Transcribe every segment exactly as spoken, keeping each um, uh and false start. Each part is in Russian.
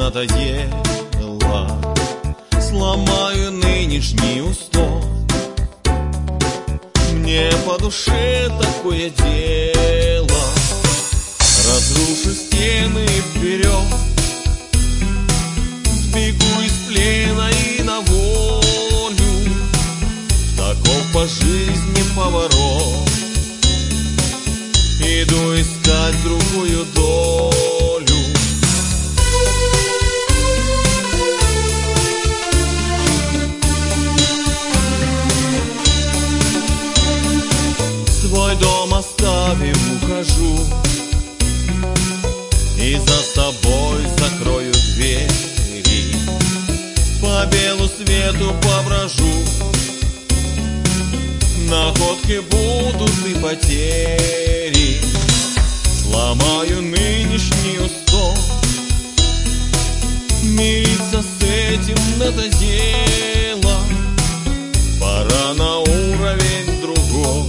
надоело. Сломаю нынешний устой. Мне по душе такое дело. Разрушу стены вперед, сбегу из плена и на волю. Таков по жизни поворот. Иду искать другую долю. Свой дом оставив, ухожу, и за собой закрою двери. По белу свету поброжу, находки будут и потери. Сломаю нынешний устой. Мириться с этим надоело. Пора на уровень другой.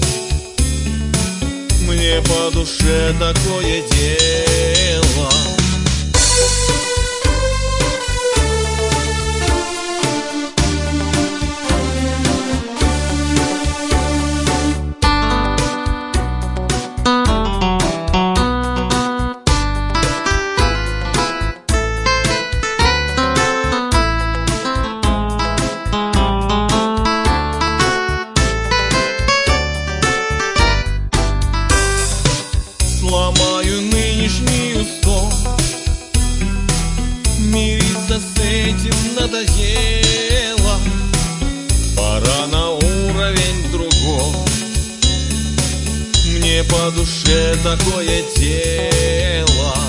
Мне по душе такое дело. Сломаю нынешний устой. Мириться с этим надоело. Пора на уровень другой. Мне по душе такое дело.